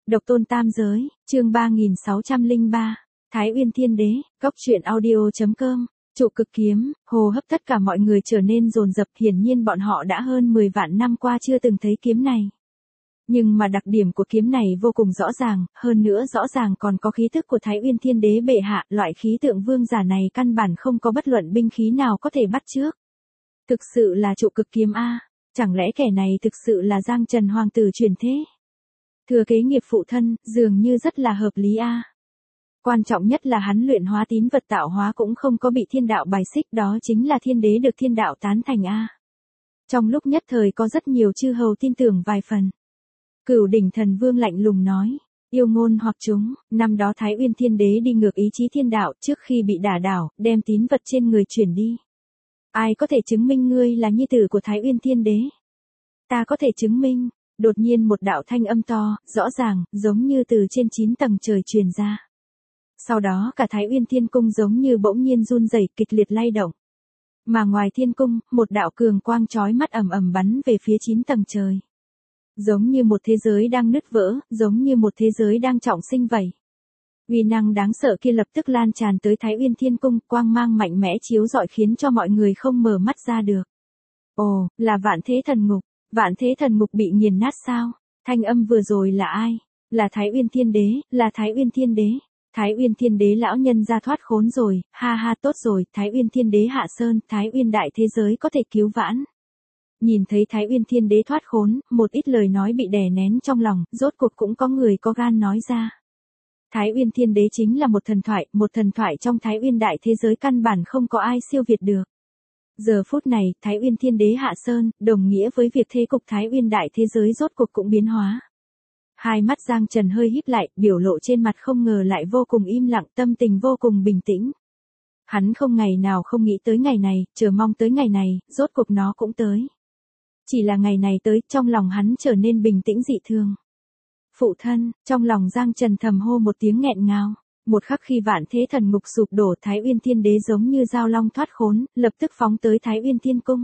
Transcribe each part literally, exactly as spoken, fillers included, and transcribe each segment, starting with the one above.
Độc tôn tam giới, chương ba nghìn sáu trăm lẻ ba, Thái Uyên Thiên Đế, Cốc truyện audio chấm com, trụ cực kiếm, hô hấp tất cả mọi người trở nên dồn dập, hiển nhiên bọn họ đã hơn mười vạn năm qua chưa từng thấy kiếm này. Nhưng mà đặc điểm của kiếm này vô cùng rõ ràng, hơn nữa rõ ràng còn có khí tức của Thái Uyên Thiên Đế bệ hạ, loại khí tượng vương giả này căn bản không có bất luận binh khí nào có thể bắt chước. Thực sự là trụ cực kiếm a, chẳng lẽ kẻ này thực sự là Giang Trần hoàng tử truyền thế? Thừa kế nghiệp phụ thân, dường như rất là hợp lý a. Quan trọng nhất là hắn luyện hóa tín vật tạo hóa cũng không có bị thiên đạo bài xích, đó chính là thiên đế được thiên đạo tán thành a. Trong lúc nhất thời có rất nhiều chư hầu tin tưởng vài phần. Cửu đỉnh thần vương lạnh lùng nói, yêu ngôn hoặc chúng, năm đó Thái Uyên Thiên Đế đi ngược ý chí thiên đạo, trước khi bị đả đảo, đem tín vật trên người chuyển đi. Ai có thể chứng minh ngươi là nhi tử của Thái Uyên Thiên Đế? Ta có thể chứng minh. Đột nhiên một đạo thanh âm to, rõ ràng, giống như từ trên chín tầng trời truyền ra. Sau đó cả Thái Uyên Thiên Cung giống như bỗng nhiên run rẩy, kịch liệt lay động. Mà ngoài thiên cung, một đạo cường quang chói mắt ầm ầm bắn về phía chín tầng trời. Giống như một thế giới đang nứt vỡ, giống như một thế giới đang trọng sinh vậy. Uy năng đáng sợ kia lập tức lan tràn tới Thái Uyên Thiên Cung, quang mang mạnh mẽ chiếu rọi khiến cho mọi người không mở mắt ra được. Ồ, là Vạn Thế Thần Ngục. Vạn Thế Thần Ngục bị nghiền nát sao? Thanh âm vừa rồi là ai? Là Thái Uyên Thiên Đế, là Thái Uyên Thiên Đế. Thái Uyên Thiên Đế lão nhân ra thoát khốn rồi, ha ha tốt rồi, Thái Uyên Thiên Đế hạ sơn, Thái Uyên đại thế giới có thể cứu vãn. Nhìn thấy Thái Uyên Thiên Đế thoát khốn, một ít lời nói bị đè nén trong lòng, rốt cuộc cũng có người có gan nói ra. Thái Uyên Thiên Đế chính là một thần thoại, một thần thoại trong Thái Uyên đại thế giới căn bản không có ai siêu việt được. Giờ phút này, Thái Uyên Thiên Đế hạ sơn, đồng nghĩa với việc thế cục Thái Uyên đại thế giới rốt cuộc cũng biến hóa. Hai mắt Giang Trần hơi híp lại, biểu lộ trên mặt không ngờ lại vô cùng im lặng, tâm tình vô cùng bình tĩnh. Hắn không ngày nào không nghĩ tới ngày này, chờ mong tới ngày này, rốt cuộc nó cũng tới. Chỉ là ngày này tới, trong lòng hắn trở nên bình tĩnh dị thường. Phụ thân, trong lòng Giang Trần thầm hô một tiếng nghẹn ngào. Một khắc khi Vạn Thế Thần Ngục sụp đổ, Thái Uyên Thiên Đế giống như dao long thoát khốn, lập tức phóng tới Thái Uyên Thiên Cung.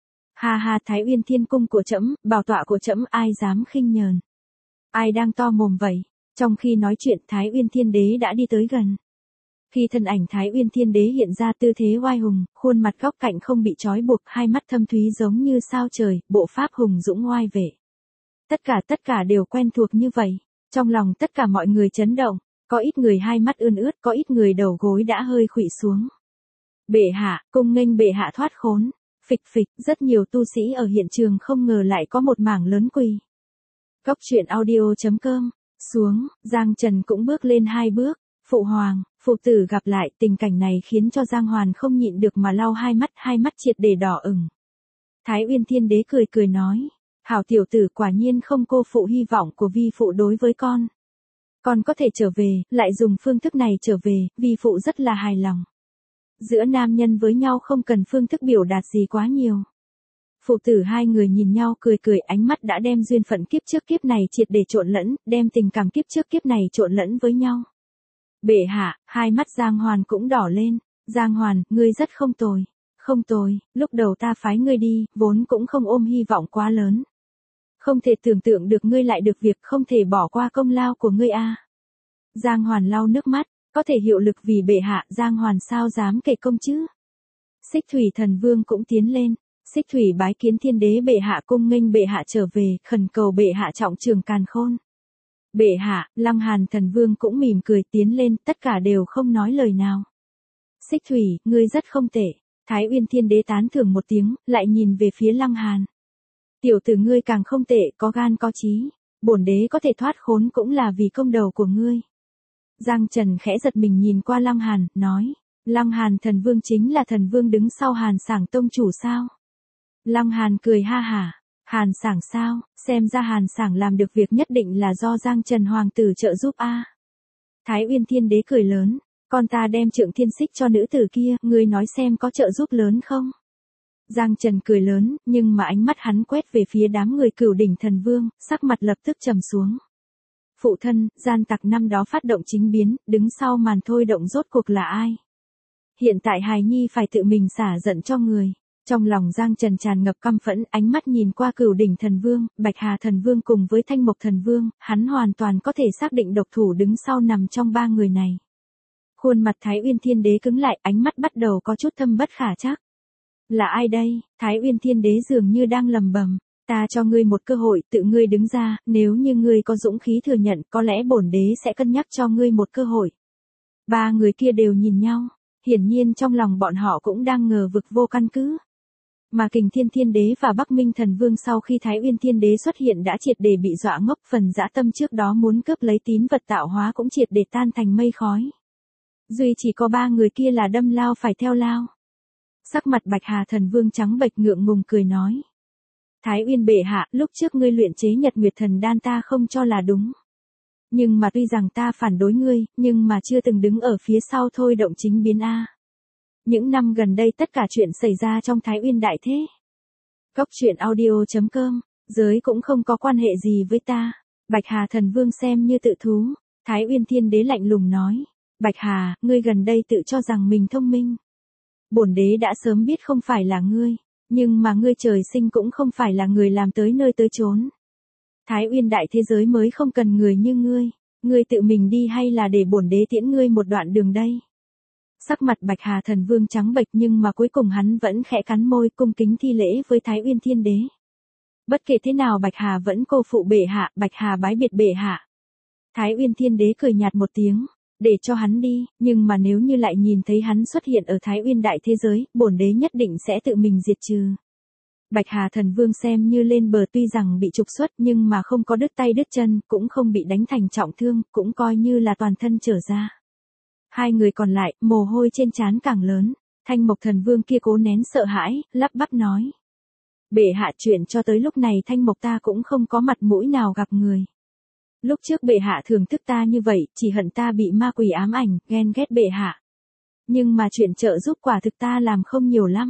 Ha ha, Thái Uyên Thiên Cung của trẫm, bảo tọa của trẫm, ai dám khinh nhờn? Ai đang to mồm vậy? Trong khi nói chuyện, Thái Uyên Thiên Đế đã đi tới gần. Khi thân ảnh Thái Uyên Thiên Đế hiện ra tư thế oai hùng, khuôn mặt góc cạnh không bị trói buộc, hai mắt thâm thúy giống như sao trời, bộ pháp hùng dũng oai vệ. Tất cả tất cả đều quen thuộc như vậy. Trong lòng tất cả mọi người chấn động. Có ít người hai mắt ươn ướt, có ít người đầu gối đã hơi khuỵu xuống. Bệ hạ, cung nghênh bệ hạ thoát khốn. Phịch phịch, rất nhiều tu sĩ ở hiện trường không ngờ lại có một mảng lớn quỳ. Cốc truyện audio chấm com, xuống, Giang Trần cũng bước lên hai bước. Phụ hoàng, phụ tử gặp lại, tình cảnh này khiến cho Giang Hoàn không nhịn được mà lau hai mắt, hai mắt triệt để đỏ ửng. Thái Uyên Thiên Đế cười cười nói, hảo tiểu tử, quả nhiên không cô phụ hy vọng của vi phụ đối với con. Con có thể trở về, lại dùng phương thức này trở về, vi phụ rất là hài lòng. Giữa nam nhân với nhau không cần phương thức biểu đạt gì quá nhiều. Phụ tử hai người nhìn nhau cười cười, ánh mắt đã đem duyên phận kiếp trước kiếp này triệt để trộn lẫn, đem tình cảm kiếp trước kiếp này trộn lẫn với nhau. Bệ hạ, hai mắt Giang Hoàn cũng đỏ lên. Giang Hoàn, ngươi rất không tồi. Không tồi, lúc đầu ta phái ngươi đi, vốn cũng không ôm hy vọng quá lớn. Không thể tưởng tượng được ngươi lại được việc, không thể bỏ qua công lao của ngươi a. Giang Hoàn lau nước mắt, có thể hiệu lực vì bệ hạ, Giang Hoàn sao dám kể công chứ? Xích Thủy Thần Vương cũng tiến lên, Xích Thủy bái kiến Thiên Đế bệ hạ, cung nghênh bệ hạ trở về, khẩn cầu bệ hạ trọng trường càn khôn. Bệ hạ, Lăng Hàn Thần Vương cũng mỉm cười tiến lên, tất cả đều không nói lời nào. Xích Thủy, ngươi rất không tệ. Thái Uyên Thiên Đế tán thưởng một tiếng, lại nhìn về phía Lăng Hàn. Tiểu tử ngươi càng không tệ, có gan có trí. Bổn đế có thể thoát khốn cũng là vì công đầu của ngươi. Giang Trần khẽ giật mình nhìn qua Lăng Hàn, nói, Lăng Hàn Thần Vương chính là thần vương đứng sau Hàn Sảng tông chủ sao? Lăng Hàn cười ha hả, Hàn Sảng sao, xem ra Hàn Sảng làm được việc nhất định là do Giang Trần hoàng tử trợ giúp a. Thái Uyên Thiên Đế cười lớn, con ta đem Trượng Thiên Xích cho nữ tử kia, ngươi nói xem có trợ giúp lớn không? Giang Trần cười lớn, nhưng mà ánh mắt hắn quét về phía đám người Cửu đỉnh thần vương, sắc mặt lập tức trầm xuống. Phụ thân, gian tặc năm đó phát động chính biến, đứng sau màn thôi động rốt cuộc là ai? Hiện tại hài nhi phải tự mình xả giận cho người. Trong lòng Giang Trần tràn ngập căm phẫn, ánh mắt nhìn qua Cửu Đỉnh Thần Vương, Bạch Hà Thần Vương cùng với Thanh Mộc Thần Vương, hắn hoàn toàn có thể xác định độc thủ đứng sau nằm trong ba người này. Khuôn mặt Thái Uyên Thiên Đế cứng lại, ánh mắt bắt đầu có chút thâm bất khả trắc. Là ai đây? Thái Uyên Thiên Đế dường như đang lầm bầm. Ta cho ngươi một cơ hội, tự ngươi đứng ra, nếu như ngươi có dũng khí thừa nhận, có lẽ bổn đế sẽ cân nhắc cho ngươi một cơ hội. Ba người kia đều nhìn nhau, hiển nhiên trong lòng bọn họ cũng đang ngờ vực vô căn cứ. Mà Kình Thiên Thiên Đế và Bắc Minh Thần Vương sau khi Thái Uyên Thiên Đế xuất hiện đã triệt để bị dọa ngốc, phần dã tâm trước đó muốn cướp lấy tín vật tạo hóa cũng triệt để tan thành mây khói. Duy chỉ có ba người kia là đâm lao phải theo lao. Sắc mặt Bạch Hà Thần Vương trắng bệch ngượng ngùng cười nói. Thái Uyên bệ hạ, lúc trước ngươi luyện chế Nhật Nguyệt Thần Đan ta không cho là đúng. Nhưng mà tuy rằng ta phản đối ngươi, nhưng mà chưa từng đứng ở phía sau thôi động chính biến A. Những năm gần đây tất cả chuyện xảy ra trong Thái Uyên đại thế. Cốc truyện audio chấm com, giới cũng không có quan hệ gì với ta. Bạch Hà Thần Vương xem như tự thú. Thái Uyên Thiên Đế lạnh lùng nói. Bạch Hà, ngươi gần đây tự cho rằng mình thông minh. Bổn đế đã sớm biết không phải là ngươi, nhưng mà ngươi trời sinh cũng không phải là người làm tới nơi tới chốn. Thái Uyên đại thế giới mới không cần người như ngươi, ngươi tự mình đi hay là để bổn đế tiễn ngươi một đoạn đường đây? Sắc mặt Bạch Hà Thần Vương trắng bệch nhưng mà cuối cùng hắn vẫn khẽ cắn môi cung kính thi lễ với Thái Uyên Thiên Đế. Bất kể thế nào Bạch Hà vẫn cô phụ bệ hạ, Bạch Hà bái biệt bệ hạ. Thái Uyên Thiên Đế cười nhạt một tiếng. Để cho hắn đi, nhưng mà nếu như lại nhìn thấy hắn xuất hiện ở Thái Uyên đại thế giới, bổn đế nhất định sẽ tự mình diệt trừ. Bạch Hà Thần Vương xem như lên bờ, tuy rằng bị trục xuất nhưng mà không có đứt tay đứt chân, cũng không bị đánh thành trọng thương, cũng coi như là toàn thân trở ra. Hai người còn lại, mồ hôi trên trán càng lớn, Thanh Mộc Thần Vương kia cố nén sợ hãi, lắp bắp nói. Bệ hạ, chuyện cho tới lúc này Thanh Mộc ta cũng không có mặt mũi nào gặp người. Lúc trước bệ hạ thưởng thức ta như vậy, chỉ hận ta bị ma quỷ ám ảnh, ghen ghét bệ hạ. Nhưng mà chuyện trợ giúp quả thực ta làm không nhiều lắm.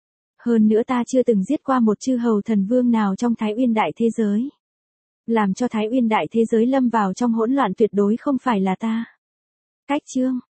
Hơn nữa ta chưa từng giết qua một chư hầu thần vương nào trong Thái Uyên đại thế giới. Làm cho Thái Uyên đại thế giới lâm vào trong hỗn loạn tuyệt đối không phải là ta. Cách chương.